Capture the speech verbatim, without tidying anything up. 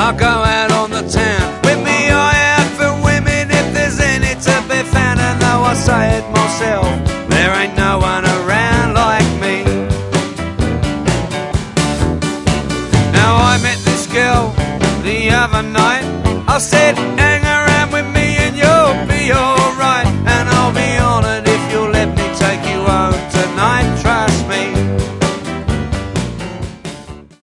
I'll go out on the town with me eye out for women if there's any to be found. And though I say it myself, there ain't no one around like me. Now I met this girl the other night. I said, hang around with me and you'll be alright.